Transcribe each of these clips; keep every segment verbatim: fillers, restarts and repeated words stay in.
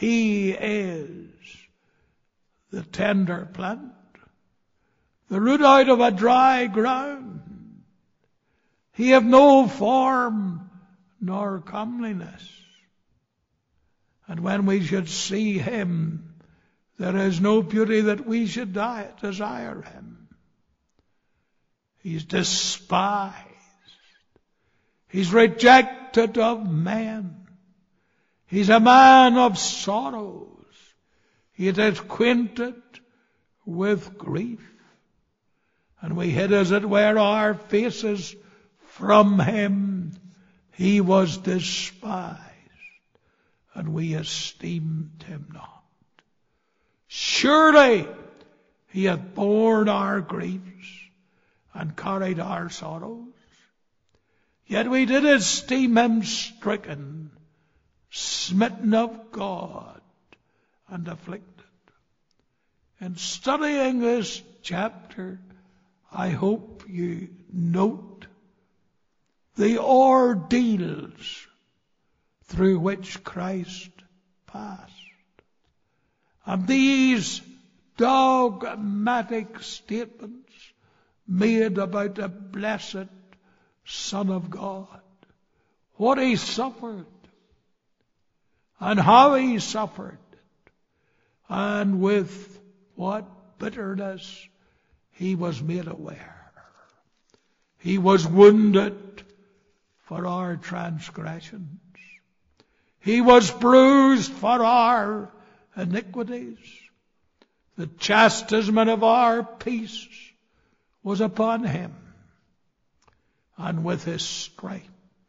He is the tender plant, the root out of a dry ground. He hath no form nor comeliness. And when we should see him, there is no beauty that we should desire him. He's despised. He's rejected of men. He's a man of sorrows. He is acquainted with grief. And we hid, as it were, our faces from him. He was despised, and we esteemed him not. Surely he hath borne our griefs and carried our sorrows. Yet we did esteem him stricken, smitten of God, and afflicted. In studying this chapter, I hope you note the ordeals through which Christ passed. And these dogmatic statements made about the blessed Son of God, what he suffered, and how he suffered, and with what bitterness he was made aware. He was wounded for our transgressions. He was bruised for our iniquities. The chastisement of our peace was upon him, and with his stripes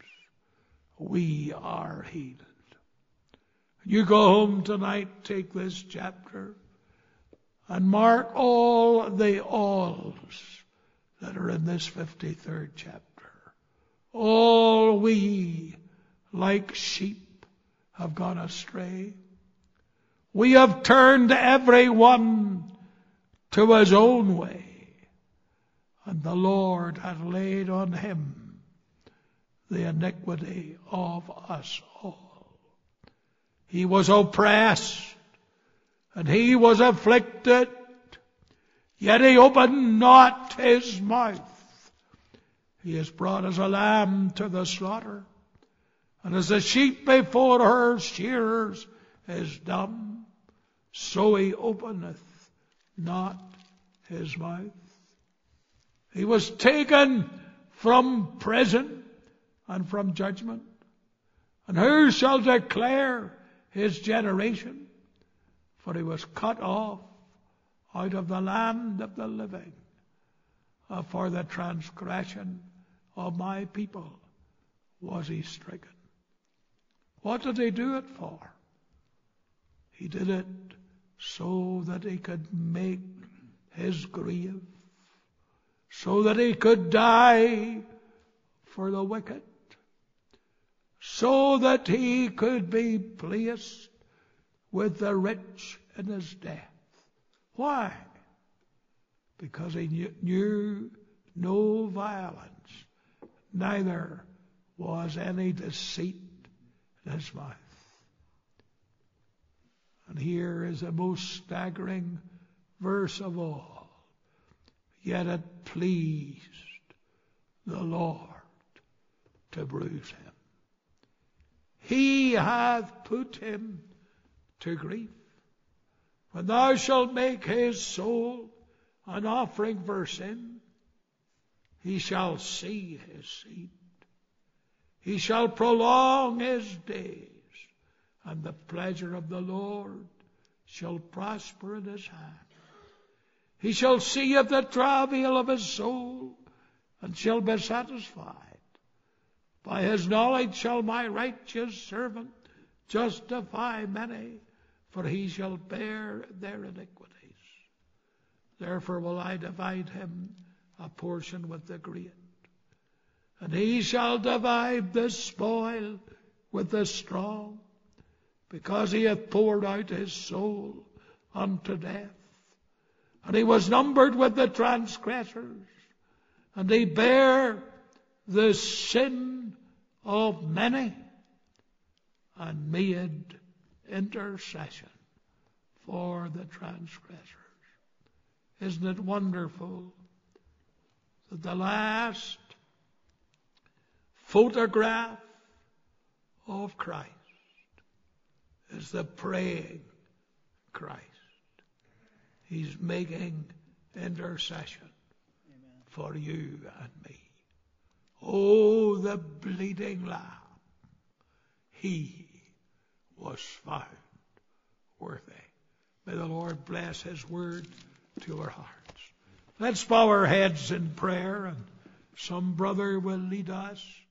we are healed. You go home tonight, take this chapter, and mark all the alls that are in this fifty-third chapter. All we, like sheep, have gone astray. We have turned every one to his own way, and the Lord hath laid on him the iniquity of us all. He was oppressed, and he was afflicted, yet he opened not his mouth. He is brought as a lamb to the slaughter, and as a sheep before her shearers is dumb, so he openeth not his mouth. He was taken from prison and from judgment. And who shall declare his generation? For he was cut off out of the land of the living, uh, for the transgression of my people was he stricken. What did he do it for? He did it so that he could make his grave, so that he could die for the wicked, so that he could be placed with the rich in his death. Why? Because he knew, knew no violence, neither was any deceit in his mouth. And here is the most staggering verse of all. Yet it pleased the Lord to bruise him. He hath put him to grief. When thou shalt make his soul an offering for sin, he shall see his seed. He shall prolong his days, and the pleasure of the Lord shall prosper in his hand. He shall see of the travail of his soul, and shall be satisfied. By his knowledge shall my righteous servant justify many, for he shall bear their iniquities. Therefore will I divide him a portion with the great, and he shall divide the spoil with the strong, because he hath poured out his soul unto death. And he was numbered with the transgressors, and he bare the sin of many, and made intercession for the transgressors. Isn't it wonderful that the last photograph of Christ is the praying Christ? He's making intercession Amen. For you and me. Oh, the bleeding lamb. He was found worthy. May the Lord bless His word to our hearts. Let's bow our heads in prayer, and some brother will lead us.